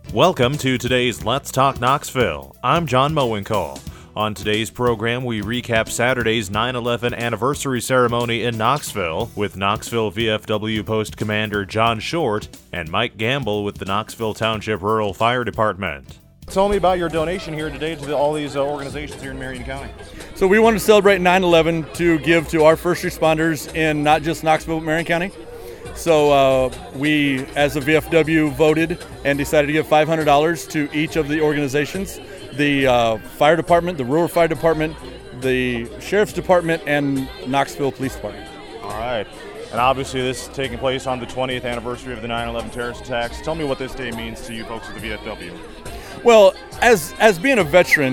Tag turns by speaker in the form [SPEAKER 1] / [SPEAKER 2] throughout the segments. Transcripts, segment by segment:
[SPEAKER 1] Welcome to today's Let's Talk Knoxville. I'm John Mowinkle. On today's program, we recap Saturday's 9/11 anniversary ceremony in Knoxville with Knoxville VFW Post Commander John Short and Mike Gamble with the Knoxville Township Rural Fire Department.
[SPEAKER 2] Tell me about your donation here today to all these organizations here in Marion County.
[SPEAKER 3] So we want to celebrate 9/11 to give to our first responders in not just Knoxville, but Marion County. So we, as a VFW, voted and decided to give $500 to each of the organizations, the fire department, the rural fire department, the sheriff's department, and Knoxville Police Department.
[SPEAKER 2] All right. And obviously this is taking place on the 20th anniversary of the 9/11 terrorist attacks. Tell me what this day means to you folks at the VFW.
[SPEAKER 3] Well, as being a veteran,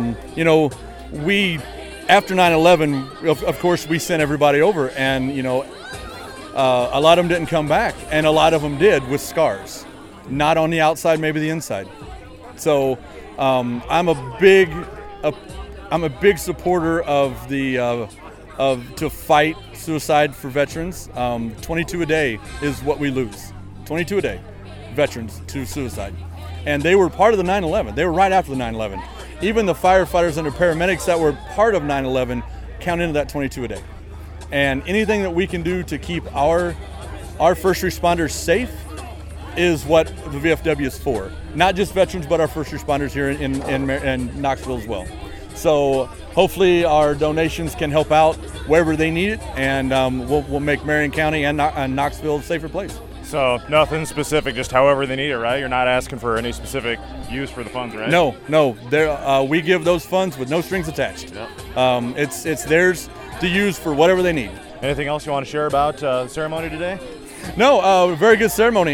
[SPEAKER 3] we, after 9/11, of course, we sent everybody over, and, a lot of them didn't come back, and a lot of them did with scars. Not on the outside, maybe the inside. So I'm a big supporter of to fight suicide for veterans. 22 a day is what we lose. 22 a day, veterans to suicide. And they were part of the 9/11. They were right after the 9/11. Even the firefighters and the paramedics that were part of 9/11 count into that 22 a day. And anything that we can do to keep our first responders safe is what the VFW is for. Not just veterans, but our first responders here in Knoxville as well. So hopefully our donations can help out wherever they need it, and we'll make Marion County and Knoxville a safer place.
[SPEAKER 2] So nothing specific, just however they need it, right? You're not asking for any specific use for the funds, right?
[SPEAKER 3] No. We give those funds with no strings attached.
[SPEAKER 2] Yep.
[SPEAKER 3] It's theirs to use for whatever they need.
[SPEAKER 2] Anything else you want to share about the ceremony today?
[SPEAKER 3] No, very good ceremony.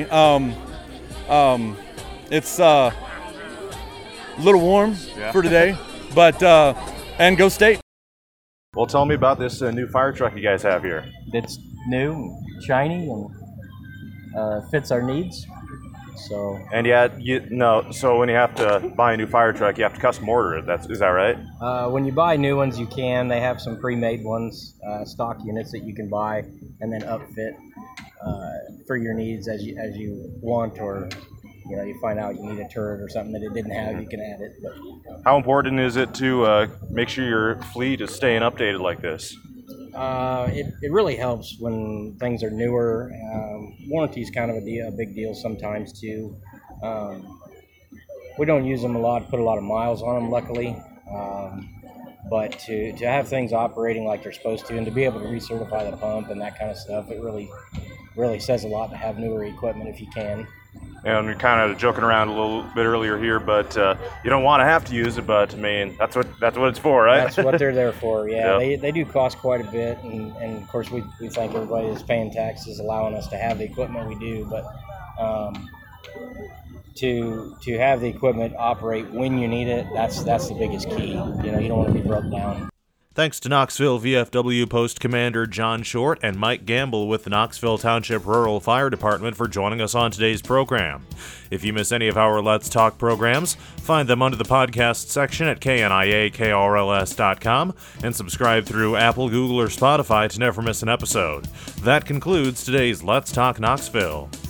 [SPEAKER 3] It's a little warm for today, but and go State.
[SPEAKER 2] Well, tell me about this new fire truck you guys have here.
[SPEAKER 4] It's new, shiny, and fits our needs. So.
[SPEAKER 2] And so when you have to buy a new fire truck, you have to custom order it. Is that right?
[SPEAKER 4] When you buy new ones, you can. They have some pre-made ones, stock units that you can buy and then upfit for your needs as you want, or you find out you need a turret or something that it didn't have, you can add it. But,
[SPEAKER 2] how important is it to make sure your fleet is staying updated like this?
[SPEAKER 4] It really helps when things are newer. Warranty is kind of a big deal sometimes too. We don't use them a lot, put a lot of miles on them, luckily. But to have things operating like they're supposed to, and to be able to recertify the pump and that kind of stuff, it really says a lot to have newer equipment if you can.
[SPEAKER 2] And we're kind of joking around a little bit earlier here, but you don't want to have to use it. But I mean, that's what it's for, right?
[SPEAKER 4] That's what they're there for. Yeah, yep. They do cost quite a bit, and of course we thank everybody that's paying taxes, allowing us to have the equipment we do. But to have the equipment operate when you need it, that's the biggest key. You don't want to be broke down.
[SPEAKER 1] Thanks to Knoxville VFW Post Commander John Short and Mike Gamble with the Knoxville Township Rural Fire Department for joining us on today's program. If you miss any of our Let's Talk programs, find them under the podcast section at kniakrls.com and subscribe through Apple, Google, or Spotify to never miss an episode. That concludes today's Let's Talk Knoxville.